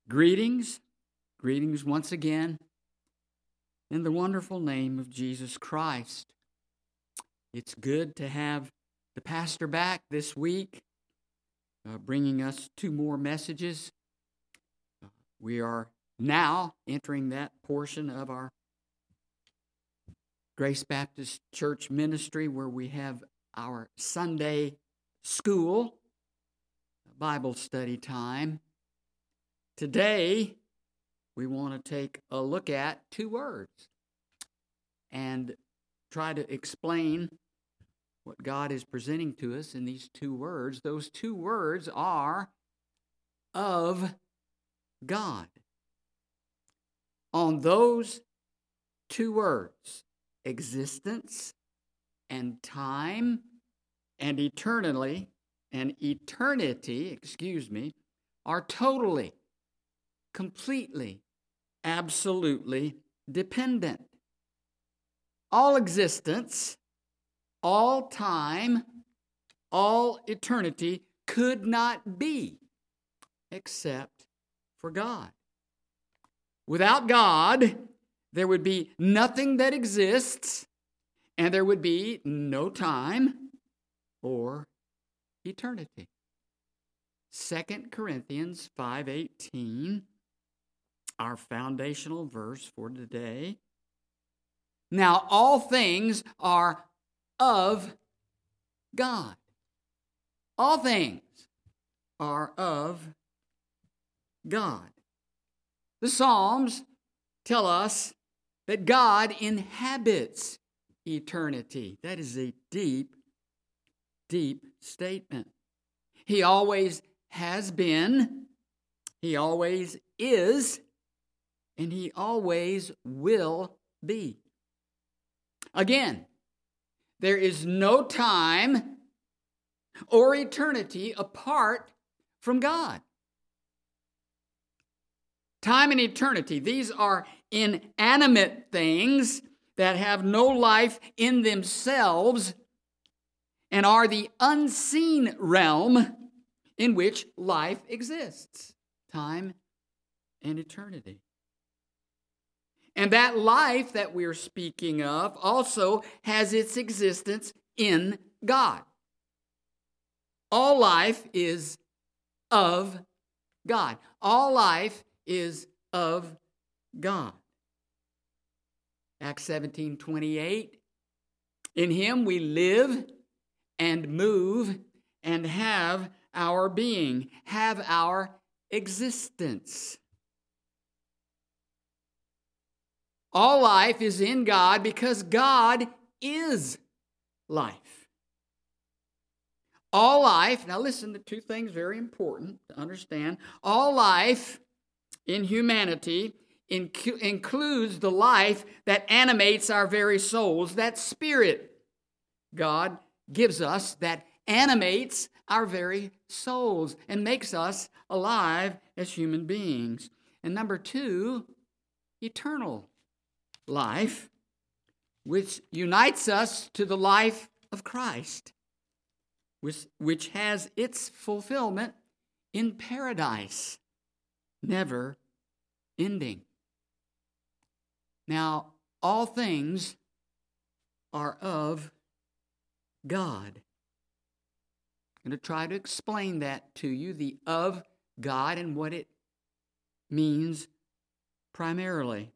Greetings once again in the wonderful name of Jesus Christ. It's good to have the pastor back this week, bringing us two more messages. We are now entering that portion of our Grace Baptist Church ministry where we have our Sunday school Bible study time. Today, we want to take a look at two words and try to explain what God is presenting to us in these two words. Those two words are of God. On those two words, existence and time and eternity, are totally, completely, absolutely dependent. All existence, all time, all eternity could not be except for God. Without God, there would be nothing that exists, and there would be no time or eternity. 2 Corinthians 5:18, our foundational verse for today. Now all things are of God. All things are of God. The Psalms tell us that God inhabits eternity. That is a deep, deep statement. He always has been, He always is, and He always will be. Again, there is no time or eternity apart from God. Time and eternity, these are inanimate things that have no life in themselves and are the unseen realm in which life exists. Time and eternity. And that life that we're speaking of also has its existence in God. All life is of God. All life is of God. Acts 17:28. In Him we live and move and have our being, have our existence. All life is in God because God is life. All life, now listen to two things very important to understand. All life in humanity includes the life that animates our very souls, that spirit God gives us that animates our very souls and makes us alive as human beings. And number two, eternal life, which unites us to the life of Christ, which has its fulfillment in paradise, never ending. Now, all things are of God. I'm going to try to explain that to you, the of God and what it means primarily.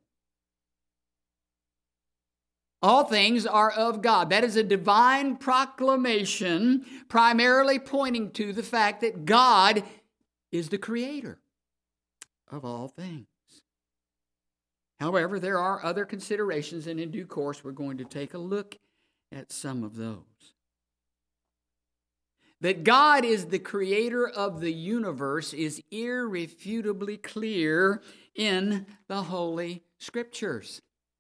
All things are of God. That is a divine proclamation, primarily pointing to the fact that God is the creator of all things. However, there are other considerations, and in due course, we're going to take a look at some of those. That God is the creator of the universe is irrefutably clear in the Holy Scriptures.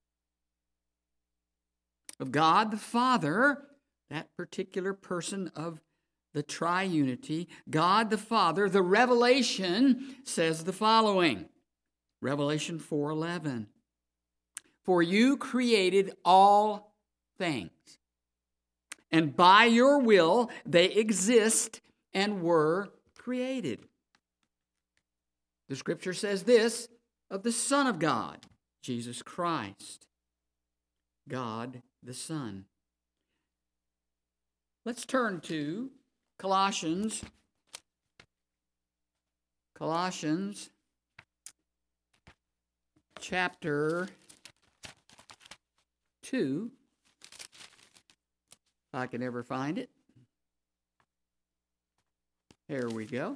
Of God the Father, that particular person of the triunity, God the Father, the Revelation says the following. Revelation 4:11. For you created all things, and by your will they exist and were created. The Scripture says this of the Son of God, Jesus Christ, God the Son. Let's turn to Colossians chapter 2, if I can ever find it. Here we go.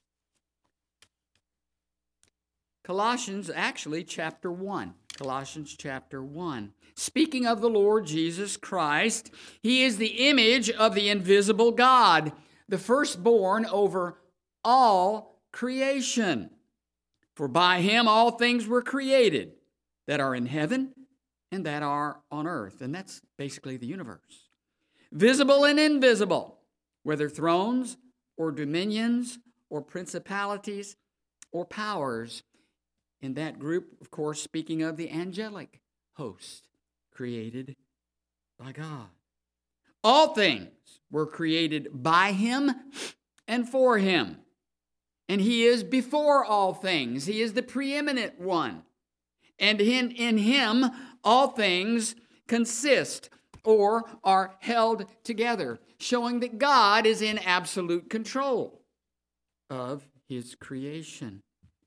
Colossians, actually, chapter 1. Colossians chapter 1. Speaking of the Lord Jesus Christ, he is the image of the invisible God, the firstborn over all creation. For by him all things were created that are in heaven and that are on earth. And that's basically the universe. Visible and invisible, whether thrones or dominions or principalities or powers. In that group, of course, speaking of the angelic host created by God. All things were created by him and for him. And he is before all things. He is the preeminent one. And in him, all things consist or are held together, showing that God is in absolute control of his creation.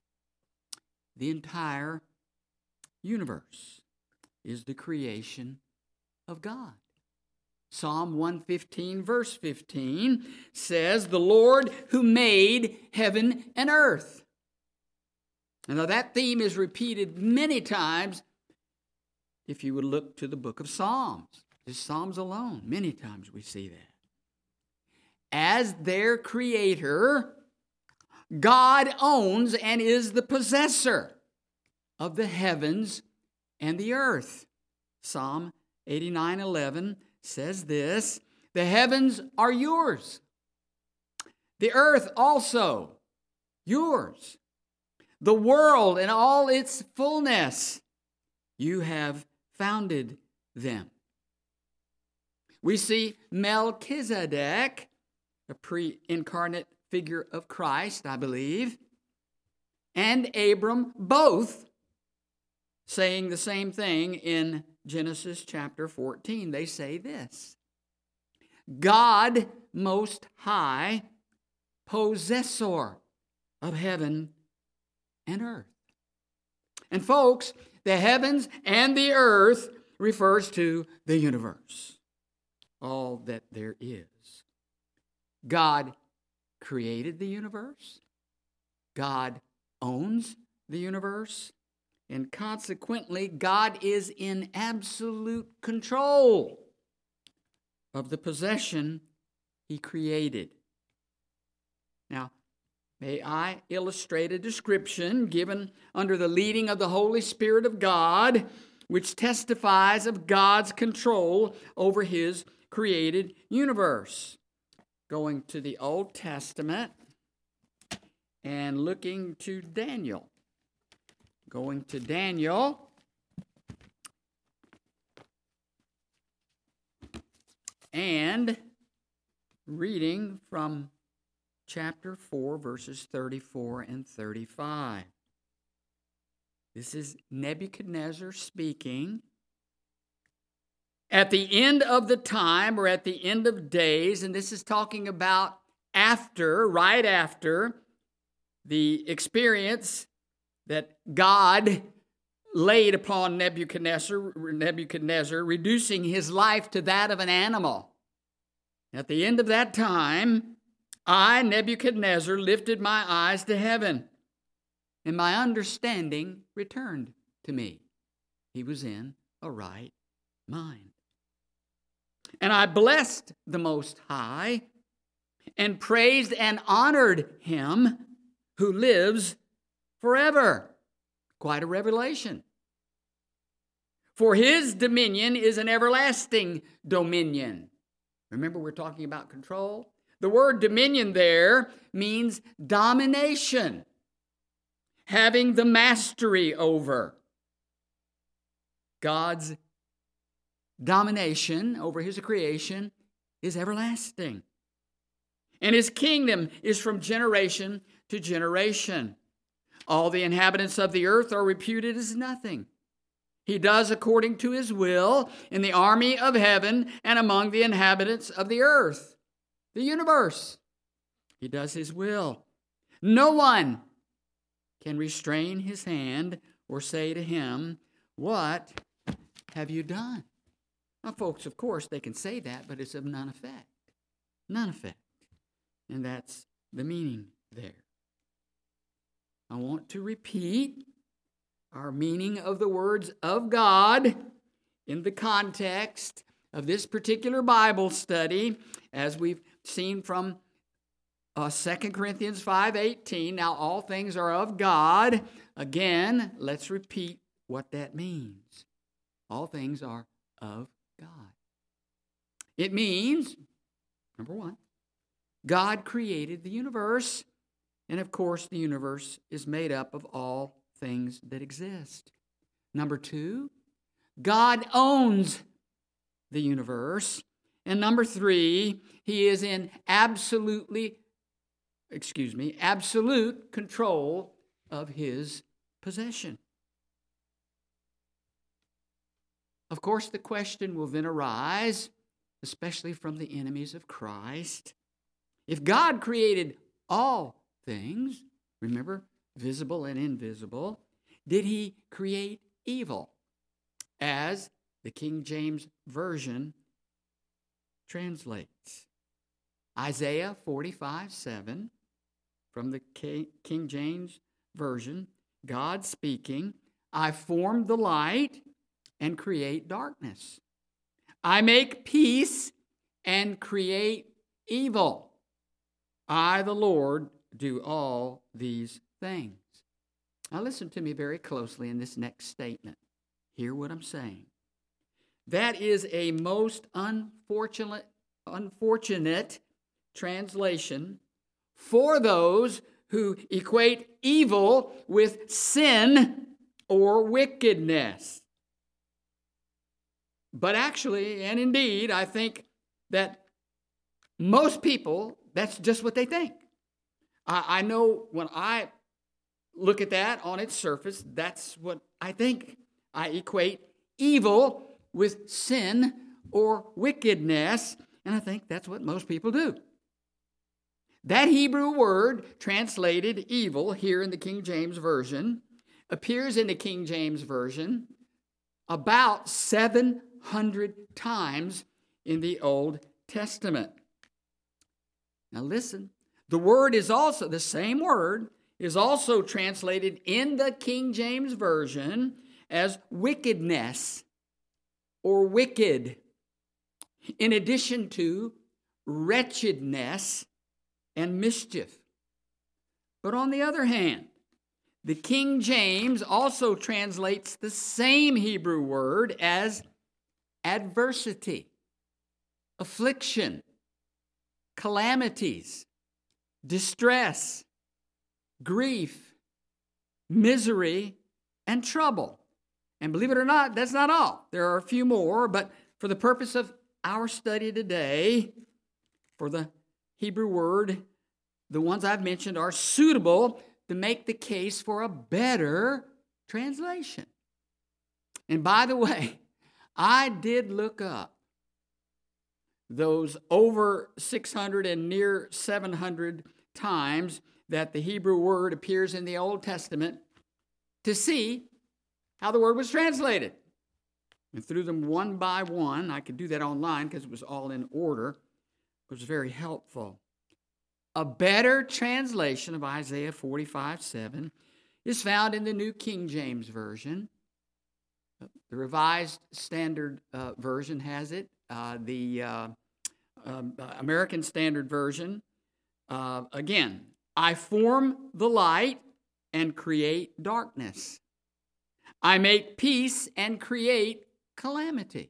The entire universe is the creation of God. Psalm 115, verse 15 says, "The Lord who made heaven and earth." Now that theme is repeated many times if you would look to the book of Psalms. Just Psalms alone, many times we see that. As their creator, God owns and is the possessor of the heavens and the earth. Psalm 89:11 says this, "The heavens are yours, the earth also yours, the world and all its fullness, you have founded them." We see Melchizedek, a pre-incarnate figure of Christ, I believe, and Abram both saying the same thing in Genesis chapter 14. They say this, "God Most High, possessor of heaven and earth." And folks, the heavens and the earth refers to the universe, all that there is. God created the universe. God owns the universe. And consequently, God is in absolute control of the possession he created. Now, may I illustrate a description given under the leading of the Holy Spirit of God, which testifies of God's control over his created universe. Going to the Old Testament and looking to Daniel. Going to Daniel and reading from chapter 4, verses 34 and 35. This is Nebuchadnezzar speaking. At the end of the time, or at the end of days, and this is talking about right after the experience that God laid upon Nebuchadnezzar, reducing his life to that of an animal. At the end of that time, I, Nebuchadnezzar, lifted my eyes to heaven, and my understanding returned to me. He was in a right mind. And I blessed the Most High and praised and honored him who lives forever. Quite a revelation. For his dominion is an everlasting dominion. Remember, we're talking about control. The word dominion there means domination, having the mastery over. God's domination over his creation is everlasting. And his kingdom is from generation to generation. All the inhabitants of the earth are reputed as nothing. He does according to his will in the army of heaven and among the inhabitants of the earth, the universe. He does his will. No one can restrain his hand or say to him, "What have you done?" Now, folks, of course, they can say that, but it's of none effect. None effect. And that's the meaning there. I want to repeat our meaning of the words of God in the context of this particular Bible study, as we've seen from 2 Corinthians 5:18. Now, all things are of God. Again, let's repeat what that means. All things are of God. It means, number one, God created the universe. And of course, the universe is made up of all things that exist. Number two, God owns the universe. And number three, he is in absolute control of his possession. Of course, the question will then arise, especially from the enemies of Christ. If God created all things, remember, visible and invisible, did he create evil? As the King James Version translates. Isaiah 45:7 from the King James Version, God speaking, "I form the light and create darkness. I make peace and create evil. I, the Lord, do all these things." Now listen to me very closely in this next statement. Hear what I'm saying. That is a most unfortunate translation for those who equate evil with sin or wickedness. But actually, and indeed, I think that most people, that's just what they think. I know when I look at that on its surface, that's what I think. I equate evil with sin or wickedness, and I think that's what most people do. That Hebrew word translated evil here in the King James Version appears in the King James Version about 700 times in the Old Testament. Now listen, the word is also, the same word is also translated in the King James Version as wickedness or wicked, in addition to wretchedness and mischief. But on the other hand, the King James also translates the same Hebrew word as adversity, affliction, calamities, distress, grief, misery, and trouble. And believe it or not, that's not all. There are a few more, but for the purpose of our study today, for the Hebrew word, the ones I've mentioned are suitable to make the case for a better translation. And by the way, I did look up those over 600 and near 700 times that the Hebrew word appears in the Old Testament to see how the word was translated. And through them one by one, I could do that online because it was all in order. It was very helpful. A better translation of Isaiah 45:7 is found in the New King James Version. The Revised Standard Version has it. The American Standard Version, again, I form the light and create darkness. I make peace and create calamity.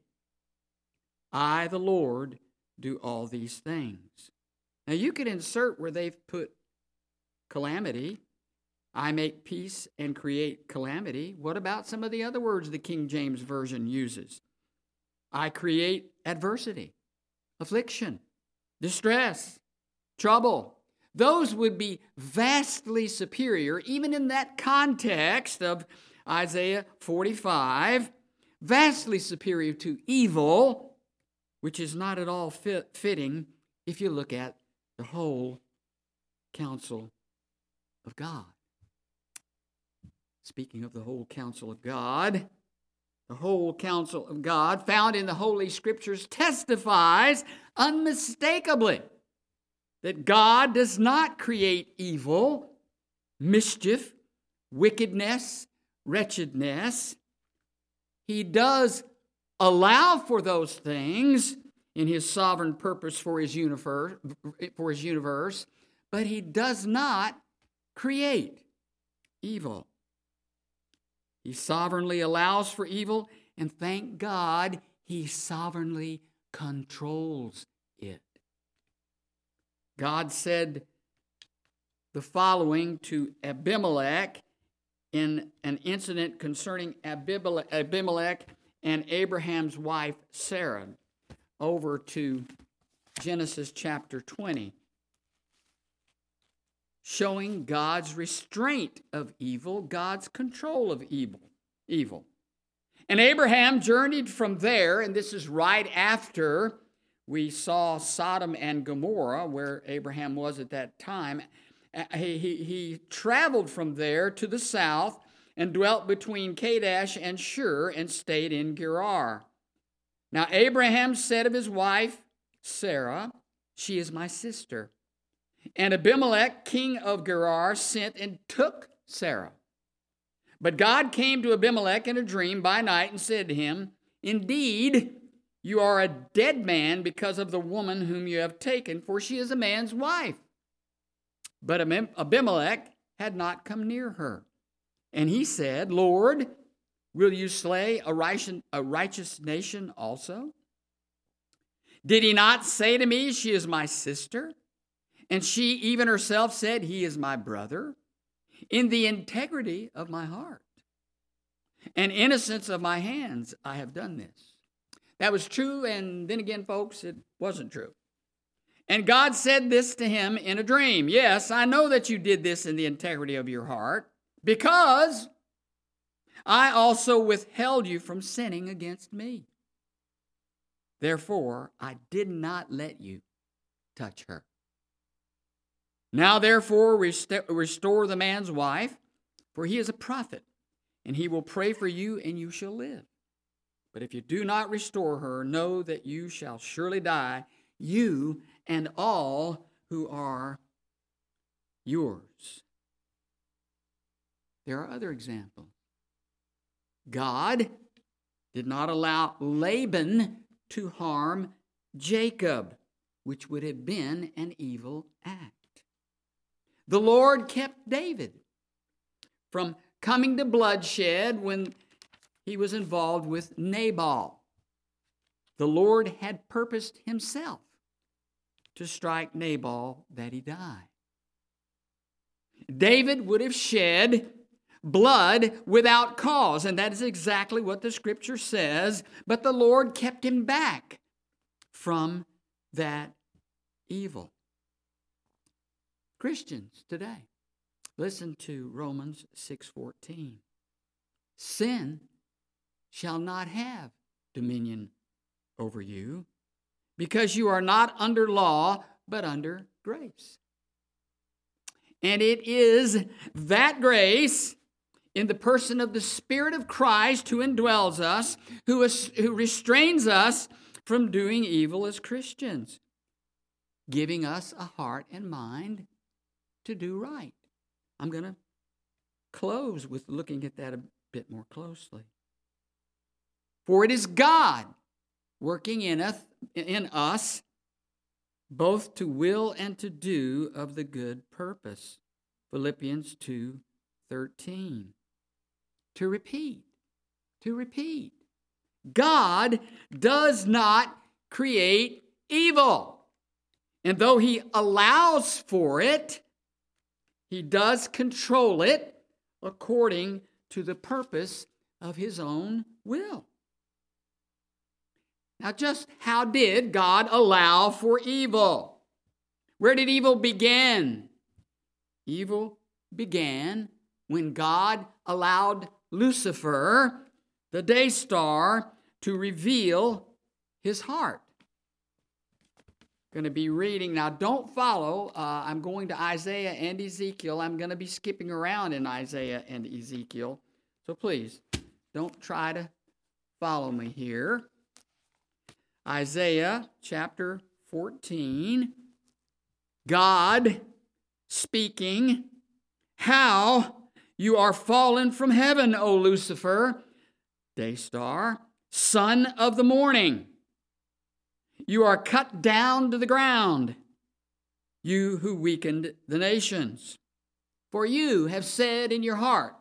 I, the Lord, do all these things. Now you could insert where they've put calamity. I make peace and create calamity. What about some of the other words the King James Version uses? I create adversity, affliction, distress, trouble, those would be vastly superior, even in that context of Isaiah 45, vastly superior to evil, which is not at all fitting if you look at the whole counsel of God. Speaking of the whole counsel of God, the whole counsel of God found in the Holy Scriptures testifies unmistakably that God does not create evil, mischief, wickedness, wretchedness. He does allow for those things in his sovereign purpose for his universe, but he does not create evil. He sovereignly allows for evil, and thank God, he sovereignly controls it. God said the following to Abimelech in an incident concerning Abimelech and Abraham's wife Sarah. Over to Genesis chapter 20. Showing God's restraint of evil, God's control of evil. And Abraham journeyed from there, and this is right after we saw Sodom and Gomorrah, where Abraham was at that time. He traveled from there to the south and dwelt between Kadesh and Shur and stayed in Gerar. Now Abraham said of his wife, Sarah, "She is my sister." And Abimelech, king of Gerar, sent and took Sarah. But God came to Abimelech in a dream by night and said to him, "Indeed, you are a dead man because of the woman whom you have taken, for she is a man's wife." But Abimelech had not come near her. And he said, "Lord, will you slay a righteous nation also? Did he not say to me, 'She is my sister'? And she even herself said, 'He is my brother'? In the integrity of my heart and innocence of my hands, I have done this." That was true, and then again, folks, it wasn't true. And God said this to him in a dream. "Yes, I know that you did this in the integrity of your heart, because I also withheld you from sinning against me. Therefore, I did not let you touch her. Now, therefore, restore the man's wife, for he is a prophet, and he will pray for you, and you shall live. But if you do not restore her, know that you shall surely die, you and all who are yours." There are other examples. God did not allow Laban to harm Jacob, which would have been an evil act. The Lord kept David from coming to bloodshed when he was involved with Nabal. The Lord had purposed himself to strike Nabal that he die. David would have shed blood without cause, and that is exactly what the Scripture says, but the Lord kept him back from that evil. Christians today, listen to Romans 6:14. Sin shall not have dominion over you, because you are not under law, but under grace. And it is that grace in the person of the Spirit of Christ who indwells us, who restrains us from doing evil as Christians, giving us a heart and mind to do right. I'm going to close with looking at that a bit more closely. For it is God working in us both to will and to do of the good purpose. Philippians 2:13. To repeat. God does not create evil. And though he allows for it, he does control it according to the purpose of his own will. Now, just how did God allow for evil? Where did evil begin? Evil began when God allowed Lucifer, the day star, to reveal his heart. Going to be reading. Now, don't follow. I'm going to Isaiah and Ezekiel. I'm going to be skipping around in Isaiah and Ezekiel. So please, don't try to follow me here. Isaiah chapter 14. God speaking, "How you are fallen from heaven, O Lucifer, day star, son of the morning. You are cut down to the ground, you who weakened the nations. For you have said in your heart,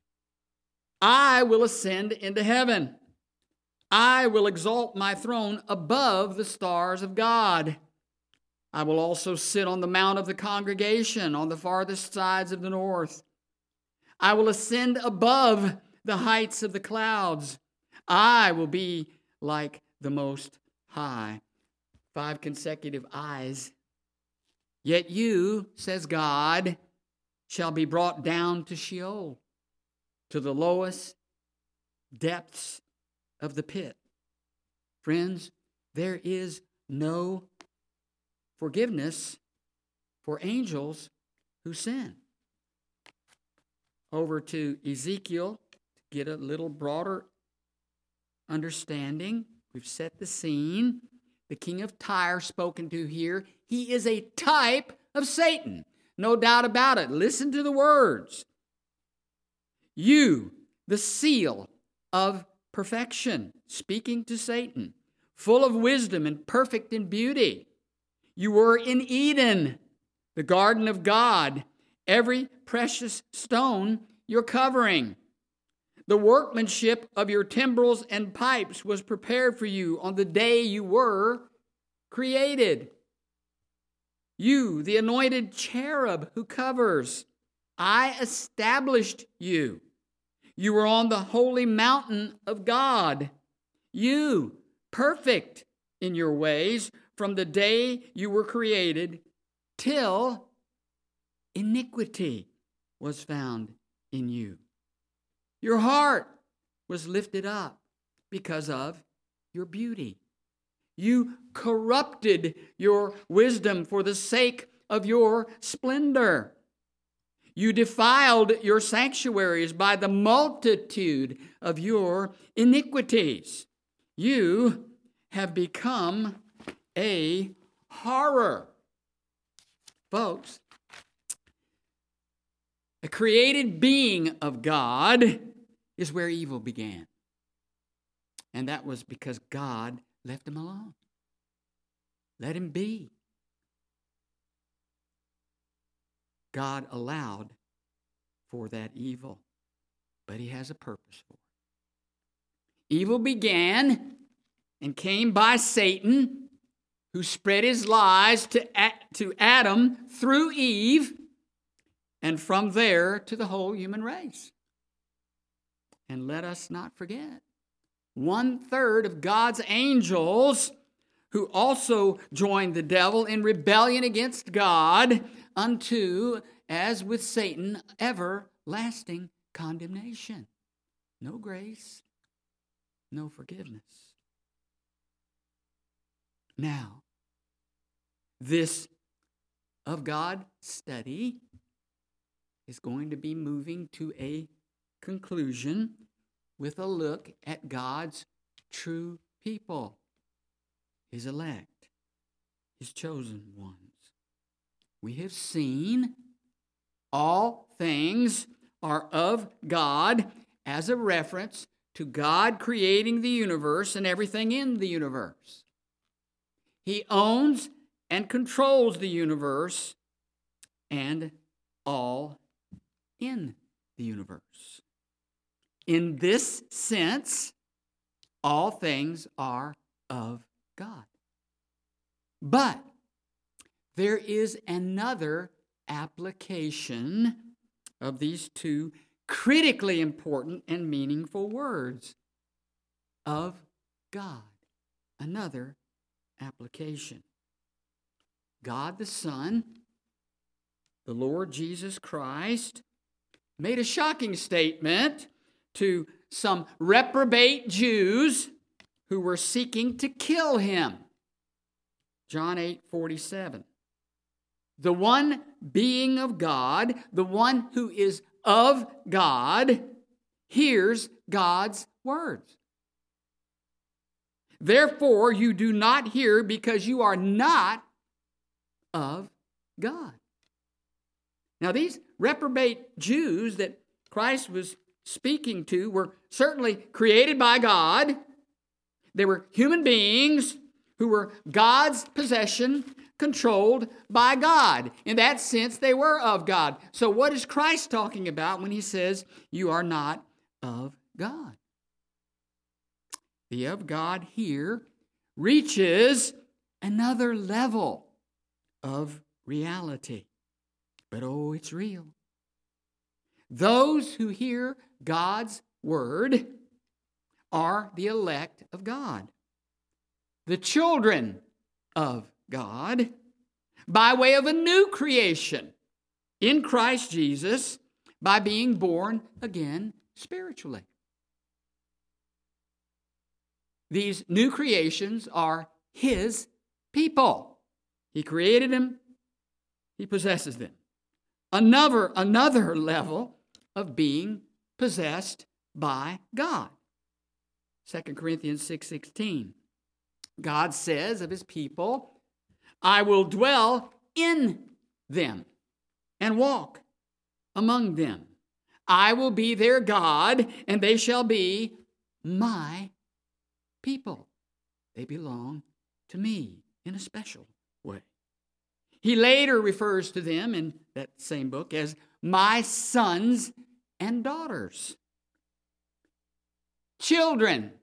I will ascend into heaven. I will exalt my throne above the stars of God. I will also sit on the mount of the congregation on the farthest sides of the north. I will ascend above the heights of the clouds. I will be like the Most High." 5 consecutive I's. "Yet you, says God, shall be brought down to Sheol, to the lowest depths of the pit." Friends, there is no forgiveness for angels who sin. Over to Ezekiel to get a little broader understanding. We've set the scene. The king of Tyre spoken to here. He is a type of Satan. No doubt about it. Listen to the words. "You, the seal of perfection," speaking to Satan, "full of wisdom and perfect in beauty. You were in Eden, the garden of God, every precious stone your covering. The workmanship of your timbrels and pipes was prepared for you on the day you were created. You, the anointed cherub who covers, I established you. You were on the holy mountain of God. You, perfect in your ways from the day you were created till iniquity was found in you. Your heart was lifted up because of your beauty. You corrupted your wisdom for the sake of your splendor. You defiled your sanctuaries by the multitude of your iniquities. You have become a horror." Folks, a created being of God is where evil began. And that was because God left him alone. Let him be. God allowed for that evil, but he has a purpose for it. Evil began and came by Satan, who spread his lies to Adam through Eve, and from there to the whole human race. And let us not forget, 1/3 of God's angels who also joined the devil in rebellion against God unto, as with Satan, everlasting condemnation. No grace, no forgiveness. Now, this of God study is going to be moving to a conclusion with a look at God's true people, his elect, his chosen ones. We have seen all things are of God as a reference to God creating the universe and everything in the universe. He owns and controls the universe and all in the universe. In this sense, all things are of God. But there is another application of these two critically important and meaningful words, of God. Another application. God the Son, the Lord Jesus Christ, made a shocking statement to some reprobate Jews who were seeking to kill him. John 8:47. The one being of God, the one who is of God, hears God's words. Therefore, you do not hear because you are not of God. Now, these reprobate Jews that Christ was speaking to were certainly created by God. They were human beings who were God's possession, controlled by God. In that sense, they were of God. So what is Christ talking about when he says, you are not of God? The of God here reaches another level of reality. But oh, it's real. Those who hear God's word are the elect of God, the children of God, by way of a new creation in Christ Jesus, by being born again spiritually. These new creations are his people. He created them. He possesses them. Another level of being possessed by God. 2 Corinthians 6:16. God says of his people, I will dwell in them and walk among them. I will be their God, and they shall be my people. They belong to me in a special way. He later refers to them in that same book as my sons and daughters. Children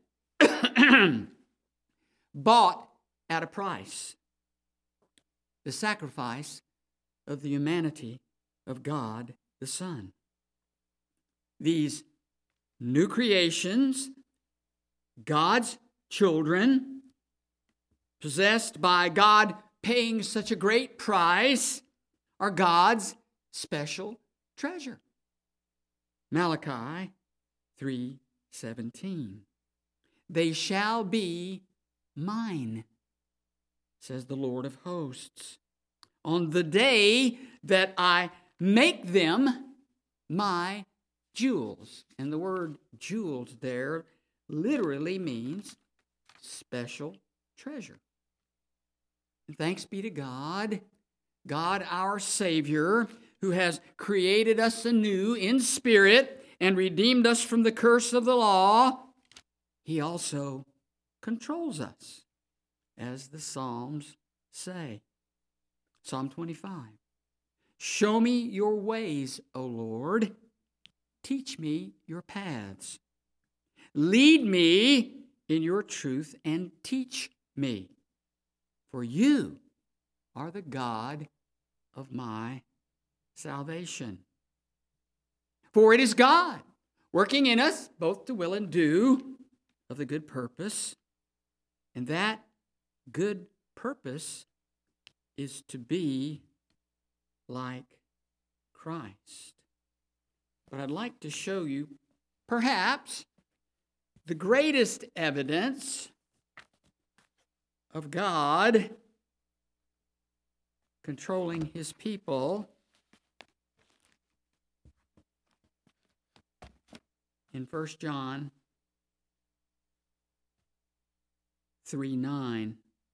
bought at a price. The sacrifice of the humanity of God the Son. These new creations, God's children, possessed by God paying such a great price, are God's special treasure. Malachi 3:17. They shall be mine, says the Lord of hosts, on the day that I make them my jewels. And the word jewels there literally means special treasure. And thanks be to God, God our Savior, who has created us anew in spirit and redeemed us from the curse of the law. He also controls us, as the Psalms say. Psalm 25. Show me your ways, O Lord. Teach me your paths. Lead me in your truth and teach me. For you are the God of my salvation. For it is God working in us both to will and do of the good purpose. And that good purpose is to be like Christ. But I'd like to show you perhaps the greatest evidence of God controlling his people in 1 John 3:9.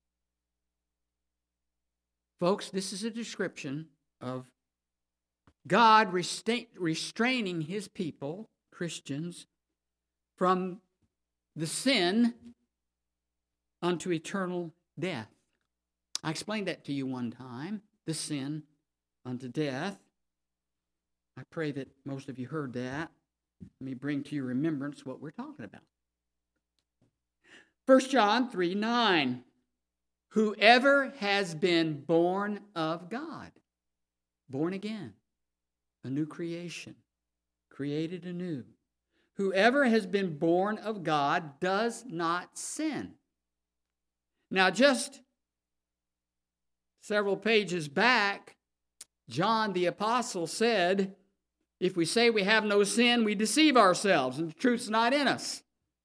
Folks, this is a description of God restraining his people, Christians, from the sin unto eternal death. I explained that to you one time, the sin unto death. I pray that most of you heard that. Let me bring to your remembrance what we're talking about. 1 John 3:9. Whoever has been born of God, born again, a new creation, created anew. Whoever has been born of God does not sin. Now, just several pages back, John the Apostle said, if we say we have no sin, we deceive ourselves, and the truth's not in us.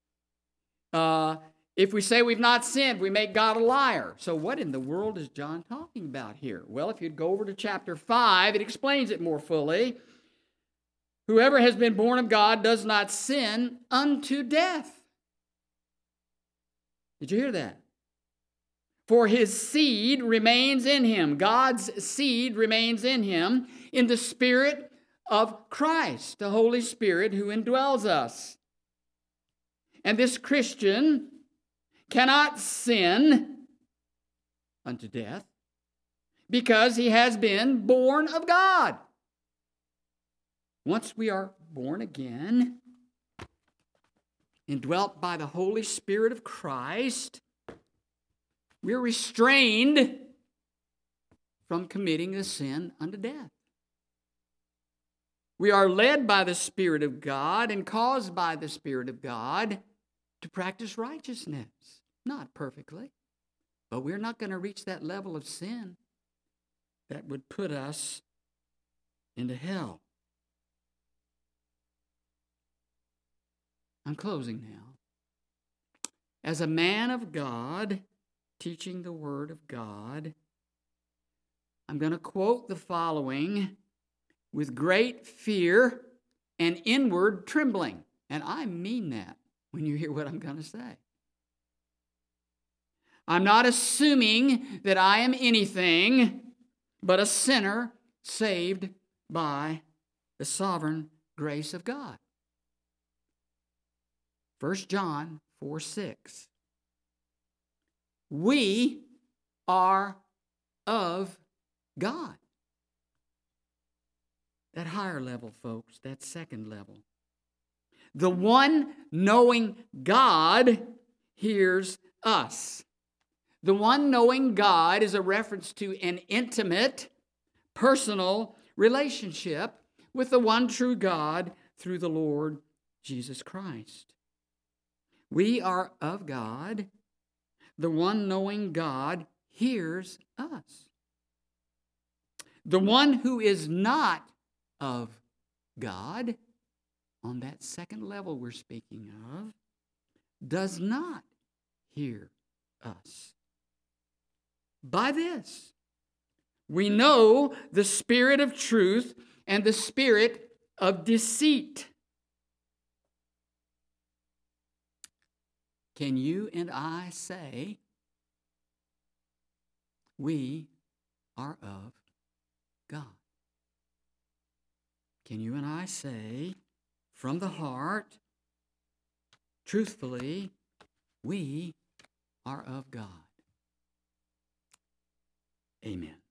If we say we've not sinned, we make God a liar. So what in the world is John talking about here? Well, if you'd go over to chapter 5, it explains it more fully. Whoever has been born of God does not sin unto death. Did you hear that? For his seed remains in him. God's seed remains in him in the Spirit of Christ, the Holy Spirit who indwells us. And this Christian cannot sin unto death because he has been born of God. Once we are born again, indwelt by the Holy Spirit of Christ, we're restrained from committing a sin unto death. We are led by the Spirit of God and caused by the Spirit of God to practice righteousness. Not perfectly, but we're not going to reach that level of sin that would put us into hell. I'm closing now. As a man of God, teaching the Word of God, I'm going to quote the following with great fear and inward trembling. And I mean that when you hear what I'm going to say. I'm not assuming that I am anything but a sinner saved by the sovereign grace of God. 1 John 4:6. We are of God. That higher level, folks, that second level. The one knowing God hears us. The one knowing God is a reference to an intimate, personal relationship with the one true God through the Lord Jesus Christ. We are of God. The one knowing God hears us. The one who is not of God, on that second level we're speaking of, does not hear us. By this, we know the spirit of truth and the spirit of deceit. Can you and I say, we are of God? Can you and I say, from the heart, truthfully, we are of God? Amen.